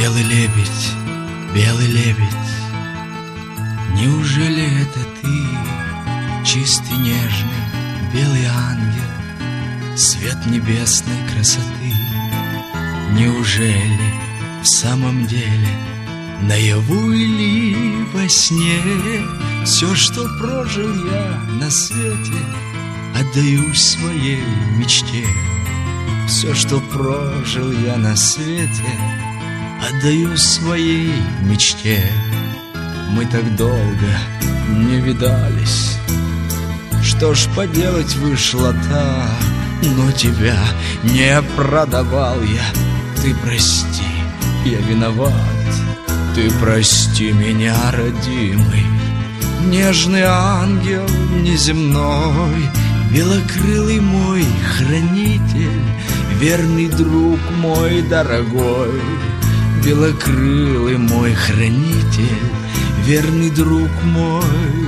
белый лебедь, неужели это ты, чистый, нежный, белый ангел, свет небесной красоты? Неужели в самом деле наяву или во сне все, что прожил я на свете, отдаю своей мечте? Все, что прожил я на свете, отдаю своей мечте. Мы так долго не видались, что ж поделать, вышло так. Но тебя не продавал я, ты прости, я виноват. Ты прости меня, родимый, нежный ангел неземной, белокрылый мой хранитель, верный друг мой дорогой. Белокрылый мой хранитель, верный друг мой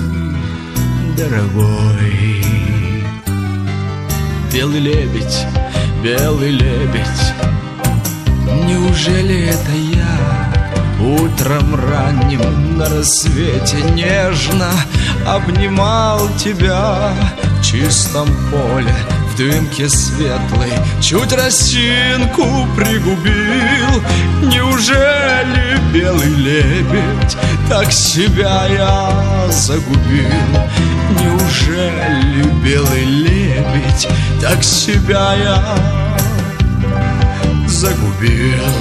дорогой. Белый лебедь, неужели это я утром ранним на рассвете нежно обнимал тебя в чистом поле, в дымке светлой, чуть росинку пригубил? Неужели, белый лебедь, так себя я загубил? Неужели, белый лебедь, так себя я загубил?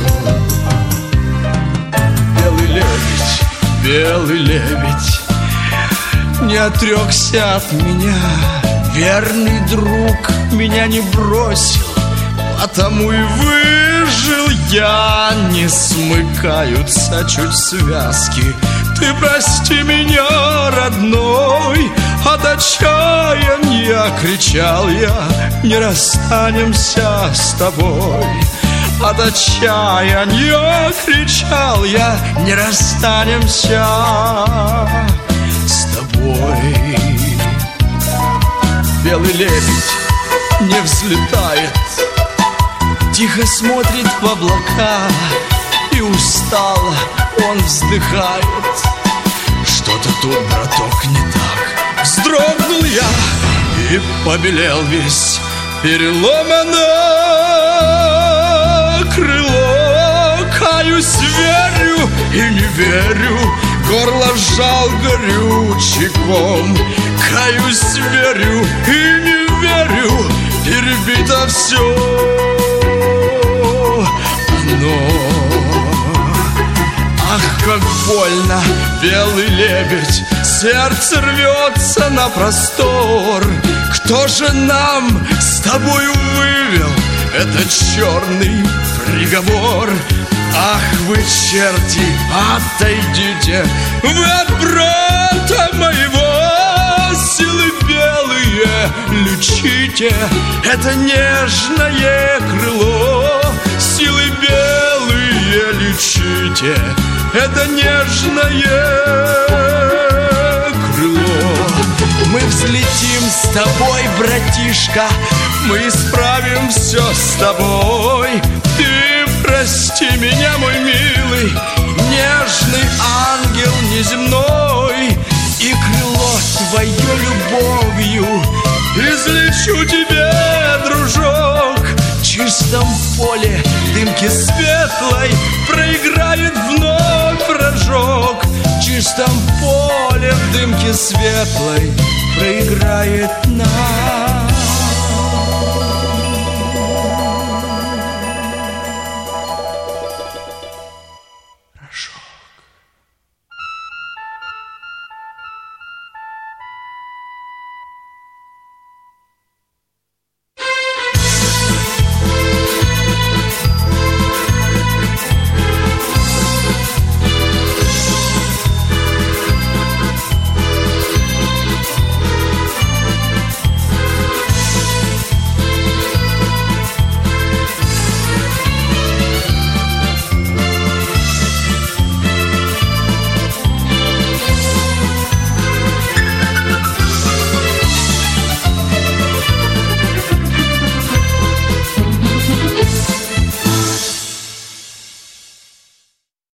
Белый лебедь, не отрекся от меня, верный друг меня не бросил, потому и выжил я. Не смыкаются чуть связки, ты прости меня, родной. От отчаяния кричал я, не расстанемся с тобой. От отчаяния кричал я, не расстанемся с тобой. Белый лебедь не взлетает, тихо смотрит в облака, и устало он вздыхает. Что-то тут, браток, не так. Вздрогнул я и побелел весь, переломано крыло. Каюсь, верю и не верю, горло сжал горючеком. Каюсь, верю и не верю, перебито все. Но ах, как больно, белый лебедь, сердце рвется на простор. Кто же нам с тобою вывел этот черный приговор? Ах, вы, черти, отойдите вы от брата моего. Силы белые лючите это нежное крыло. Силы белые лючите это нежное крыло. Мы взлетим с тобой, братишка, мы исправим все с тобой. Ты прости меня, мой милый, нежный ангел неземной, и крыло твое любовью излечу тебе, дружок. В чистом поле дымки светлой проиграет вновь рожок. В чистом поле в дымке светлой проиграет